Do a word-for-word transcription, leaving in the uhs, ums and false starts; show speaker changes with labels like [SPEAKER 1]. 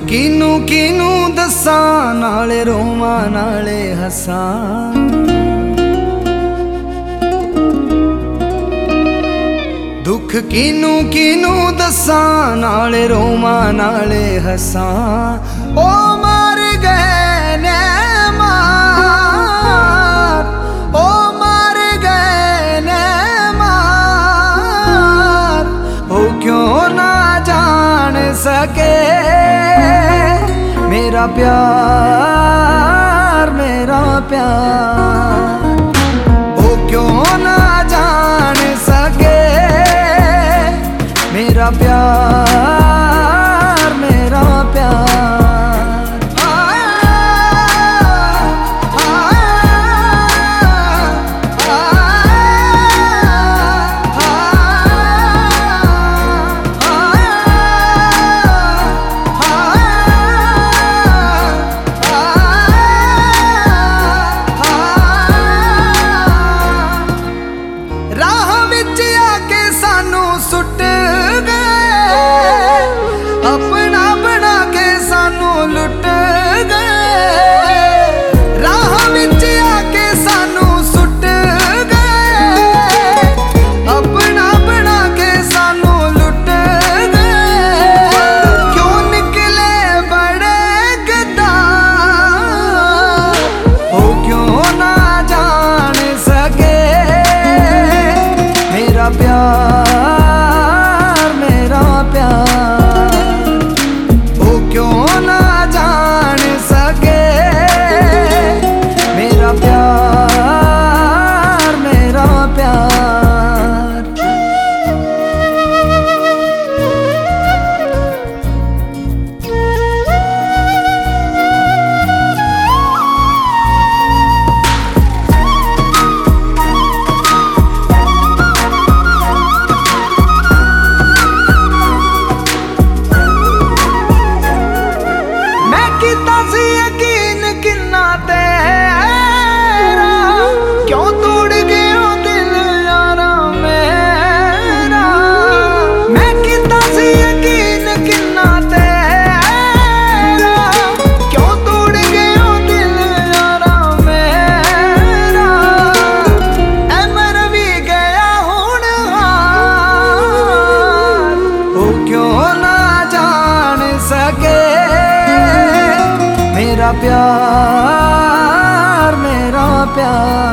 [SPEAKER 1] किनू किनू दसा नाले रोवा नाले हसा। दुख किनू किनू दसा नाले रोवा नाले हसा। ओ मर गए ने मार, ओ मर गए ने मार, ओ क्यों ना जान सके मेरा प्यार मेरा प्यार। ओ क्यों ना जान सके मेरा प्यार मेरा प्यार। आ, आ, आ, राह विच आके सानू सुट अपना बना के सानू लुट गए। राह विच आके सानू सुट गए, अपना बना के सानू लुट गए। क्यों निकले बड़े गद्दार, ओ क्यों ना जान सके मेरा प्यार मेरा प्यार। क्यों ना जान सके मेरा प्यार मेरा प्यार। यकीन किन्ना तेरा, क्यों तोड़ गया दिल यारा मेरा। मैं किता सी यकीन किन्ना तेरा, क्यों तोड़ गया दिल यारा मेरा। ऐ मर भी गया हुण हार, ओ क्यों ना जान सके मेरा प्यार मेरा प्यार।